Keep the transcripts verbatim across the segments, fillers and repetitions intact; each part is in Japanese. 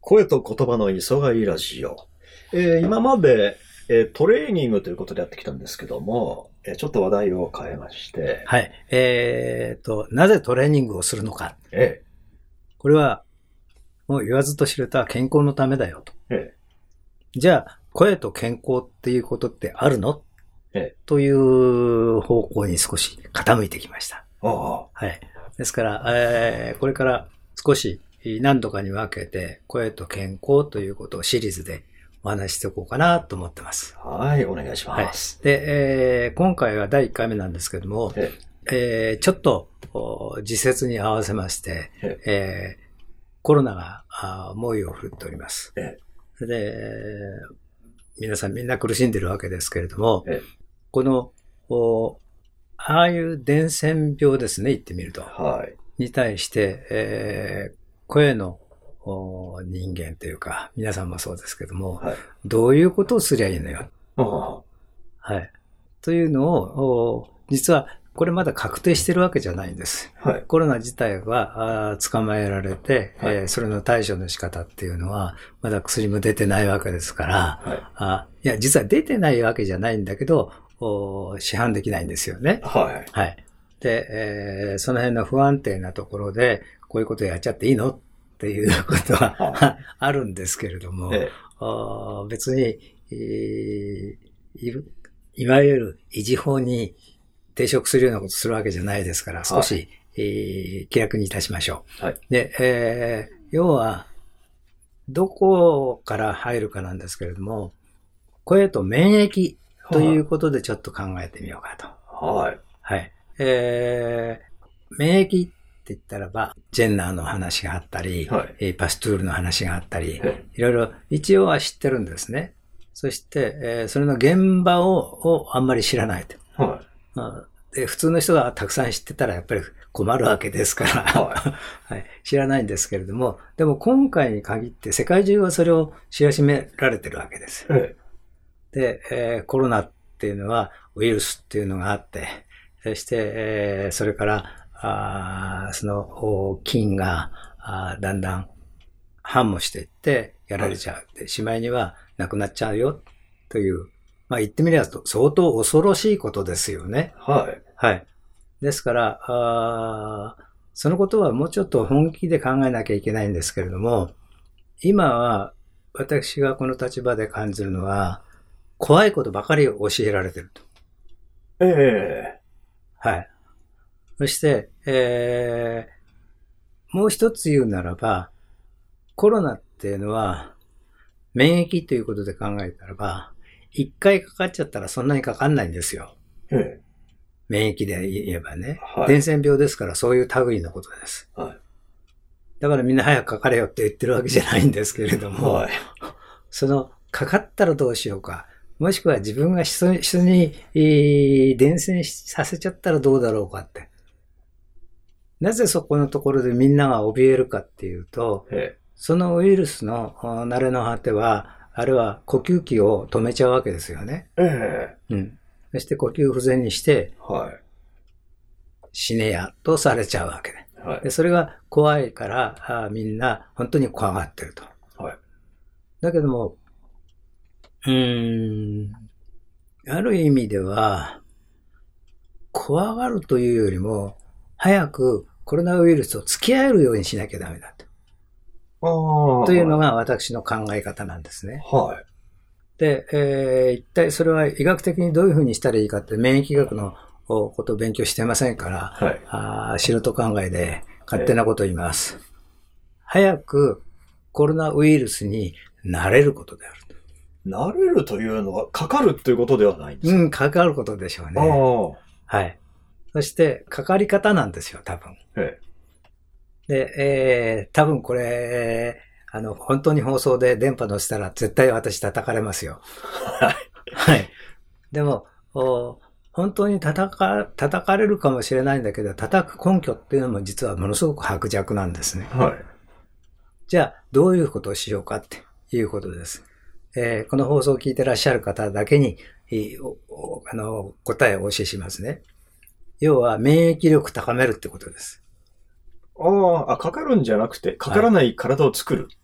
声と言葉の磯貝ラジオ。えー、今まで、えー、トレーニングということでやってきたんですけども、えー、ちょっと話題を変えまして。 はい。えーと、なぜトレーニングをするのか。 ええ、 これは、もう言わずと知れた健康のためだよと。 ええ、 じゃあ、声と健康っていうことってあるの、 ええ、 という方向に少し傾いてきました。 ああ、 はい。ですから、えー、これから少し何度かに分けて、声と健康ということをシリーズでお話ししておこうかなと思ってます。 はい、お願いします。 はい。で、えー、今回はだいいっかいめなんですけども、ええー、ちょっと時節に合わせまして、ええー、コロナが猛威を振るっております。 えで、皆さんみんな苦しんでるわけですけれども、 えこの、ああいう伝染病ですね、言ってみると。 はい。 に対して、えー、声の人間というか、皆さんもそうですけども、はい、どういうことをすりゃいいのよ。はい。というのを、実はこれまだ確定してるわけじゃないんです。はい、コロナ自体は捕まえられて、はい、えー、それの対処の仕方っていうのは、まだ薬も出てないわけですから、はい、あいや、実は出てないわけじゃないんだけど、市販できないんですよね。 はい。 はい。で、えー、その辺の不安定なところで、こういうことやっちゃっていいのっていうことはあるんですけれども、ええ、別に、えー、いわゆる維持法に抵触するようなことをするわけじゃないですから、少し、はい、えー、気楽にいたしましょう。はい、で、えー、要は、どこから入るかなんですけれども、声と免疫ということでちょっと考えてみようかと。 はい。 はい。えー、免疫って言ったらば、ジェンナーの話があったり、はい、パストゥールの話があったり、はい、いろいろ一応は知ってるんですね。そして、えー、それの現場ををあんまり知らないと、はい、で。普通の人がたくさん知ってたらやっぱり困るわけですから、はいはい、知らないんですけれども、でも今回に限って世界中はそれを知らしめられてるわけです。はい、で、えー、コロナっていうのはウイルスっていうのがあって、そして、えー、それから、あその菌があだんだん繁茂していってやられちゃう。で、しまいにはなくなっちゃうよという、まあ言ってみれば相当恐ろしいことですよね。 はい。 はい。ですから、あそのことはもうちょっと本気で考えなきゃいけないんですけれども、今は私がこの立場で感じるのは、怖いことばかり教えられてると。 ええー。 はい。そして、えー、もう一つ言うならば、コロナっていうのは、免疫ということで考えたらば、一回かかっちゃったらそんなにかかんないんですよ。 ええ、 免疫で言えばね、 はい。 伝染病ですからそういう類のことです。 はい。 だからみんな早くかかれよって言ってるわけじゃないんですけれども、はい、その、かかったらどうしようか。もしくは自分が人に伝染させちゃったらどうだろうかって。なぜそこのところでみんなが怯えるかっていうと、そのウイルスの慣れの果ては、あれは呼吸器を止めちゃうわけですよね。 ええ、 うん。そして呼吸不全にして、 はい、 死ねやとされちゃうわけで。はい、でそれが怖いからみんな本当に怖がってると。はい、だけども、うーん、ある意味では、怖がるというよりも、早くコロナウイルスと付き合えるようにしなきゃダメだと。というのが私の考え方なんですね。 はい。 で、えー、一体それは医学的にどういうふうにしたらいいかって免疫学のことを勉強してませんから、はい、あ素人考えで勝手なことを言います。えー、早くコロナウイルスに慣れることであると。 慣れるというのはかかるということではないんですか？ うん、かかることでしょうね。はい。そして、かかり方なんですよ、多分。ええ、で、えー、多分これ、あの、本当に放送で電波乗せたら絶対私叩かれますよ。はい。はい。でも、本当に叩か、叩かれるかもしれないんだけど、叩く根拠っていうのも実はものすごく薄弱なんですね。はい。じゃあ、どういうことをしようかっていうことです。えー、この放送を聞いてらっしゃる方だけに、あの、答えをお教えしますね。要は、免疫力高めるってことです。 ああ、かかるんじゃなくて、かからない体を作る。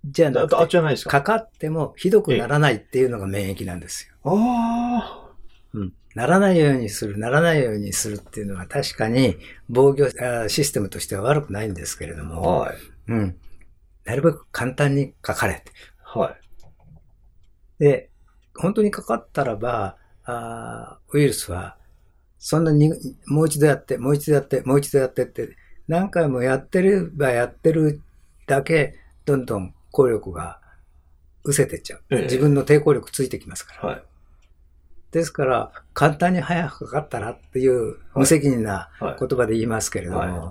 じゃなくて、 あ、じゃないですか。 かかってもひどくならないっていうのが免疫なんですよ。 ああ。 うん。ならないようにする、ならないようにするっていうのは確かに防御システムとしては悪くないんですけれども、 はい。 うん。なるべく簡単にかかれ。 はい。 で、本当にかかったらば、あウイルスは、そんなに、もう一度やって、もう一度やって、もう一度やってって、何回もやってればやってるだけ、どんどん効力が失せてっちゃう。ええ、自分の抵抗力ついてきますから。はい。ですから、簡単に早くかかったらっていう無責任な言葉で言いますけれども、はいはいはい、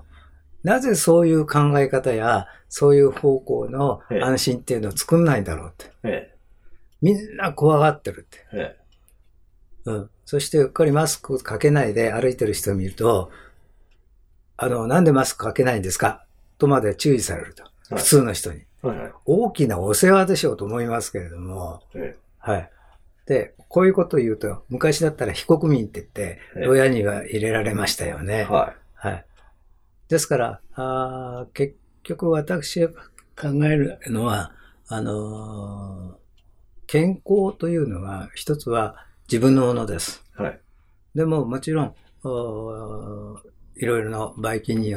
なぜそういう考え方や、そういう方向の安心っていうのを作んないんだろうって。ええ、みんな怖がってるって。ええ、うん。そして、うっかりマスクかけないで歩いてる人を見ると、あの、なんでマスクかけないんですかとまで注意されると。はい、普通の人に、はいはい。大きなお世話でしょうと思いますけれども、ええ、はい。で、こういうことを言うと、昔だったら非国民って言って、牢屋には入れられましたよね。はい。はい。ですから、あ結局私が考えるのは、あのー、健康というのは、一つは自分のものです。はい。でも、もちろん、いろいろなばい菌によって、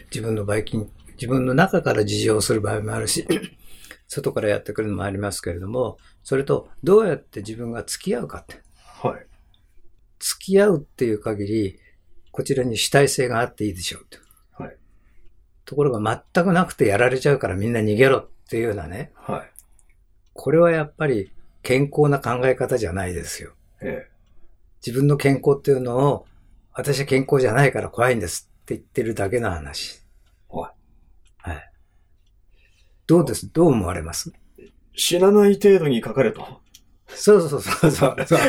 自分のばい菌、自分の中から事情をする場合もあるし、外からやってくるのもありますけれども、それとどうやって自分が付き合うかって。はい。付き合うっていう限り、こちらに主体性があっていいでしょうって。はい。ところが全くなくてやられちゃうからみんな逃げろっていうようなね。はい。これはやっぱり健康な考え方じゃないですよ。ええ。自分の健康っていうのを、私は健康じゃないから怖いんですって言ってるだけの話。はい。はい。どうです？どう思われます？ 死なない程度にかかれと。 そうそうそうそうそう。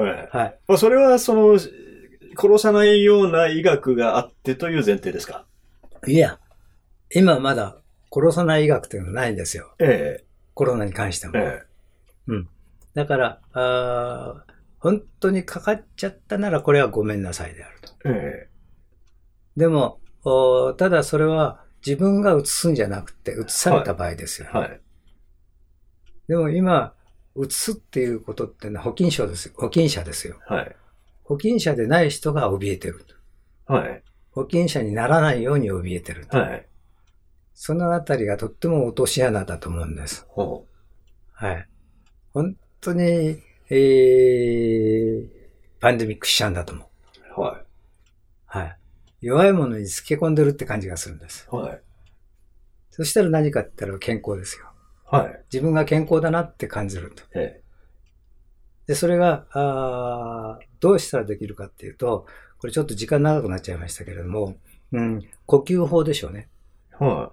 はい。はい。まあ、それは、その、殺さないような医学があってという前提ですか？ いや、今まだ殺さない医学というのはないんですよ。ええ。コロナに関しても。ええ。うん。だから、あ本当にかかっちゃったならこれはごめんなさいであると。ええ。でも、ただそれは自分が移すんじゃなくて移された場合ですよね。はい。はい、でも今、移すっていうことってのは保菌者ですよ。保菌者ですよ。はい。保菌者でない人が怯えてる。はい。保菌者にならないように怯えてる。はい。そのあたりがとっても落とし穴だと思うんです。ほう。はい。本当に、えー、パンデミックしちゃうんだと思う。はい。はい。弱いものにつけ込んでるって感じがするんです。はい。そしたら何かって言ったら健康ですよ。はい。自分が健康だなって感じると。ええ。で、それが、あどうしたらできるかっていうと、これちょっと時間長くなっちゃいましたけれども、うん、呼吸法でしょうね。はい。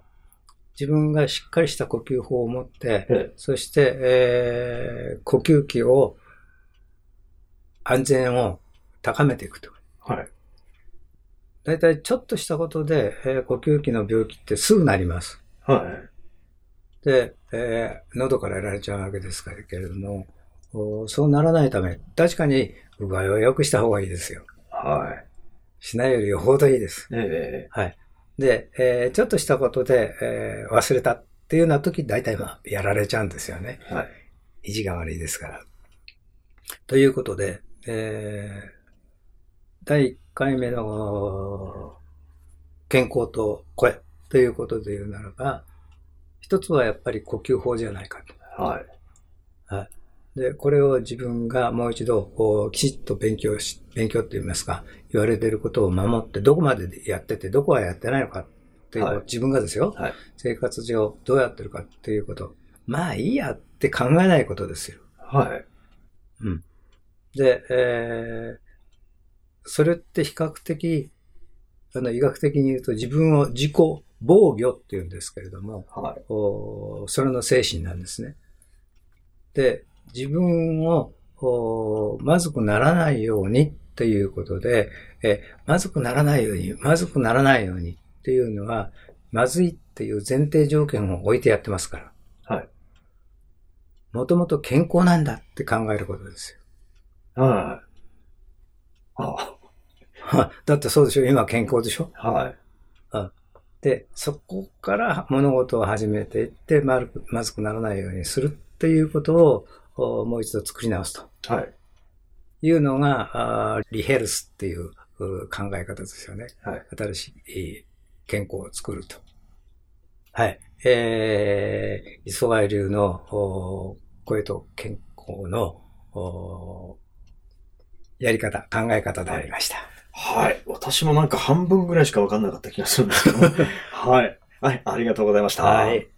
自分がしっかりした呼吸法を持って、ええ、そして、えー、呼吸器を、安全を高めていくと。はい。だいたいちょっとしたことで、えー、呼吸器の病気ってすぐなります。はい。で、えー、喉からやられちゃうわけですけれども、そうならないため、確かに、うがいを良くした方がいいですよ。はい。しないよりよほどいいです。ええー。はい。で、えー、ちょっとしたことで、えー、忘れたっていうような時、大体まあ、やられちゃうんですよね。はい。意地が悪いですから。ということで、えー、だいいっかいめの健康と声ということで言うならば、一つはやっぱり呼吸法じゃないかと。はい。はい。で、これを自分がもう一度、きちっと勉強し、勉強って言いますか、言われていることを守って、どこまでやってて、どこはやってないのかっていう、はい、自分がですよ、はい、生活上どうやってるかっていうこと。まあいいやって考えないことですよ。はい。うん。で、えー、それって比較的、あの、医学的に言うと自分を自己防御って言うんですけれども、はい、おそれの精神なんですね。で、自分をまずくならないようにっていうことで、えまずくならないように、まずくならないようにっていうのは、まずいっていう前提条件を置いてやってますから。はい。もともと健康なんだって考えることですよ。はい。ああ。だってそうでしょ？今健康でしょ？はい。うん。 で、そこから物事を始めていって、まるまずくならないようにするっていうことをもう一度作り直すと。はい。いうのが、リヘルスっていう考え方ですよね。はい。新しい健康を作ると。はい。えー、磯貝流の声と健康のやり方、考え方でありました。 はい。はい、私もなんか半分ぐらいしか分かんなかった気がするんですけど。はい。はい。ありがとうございました。はい。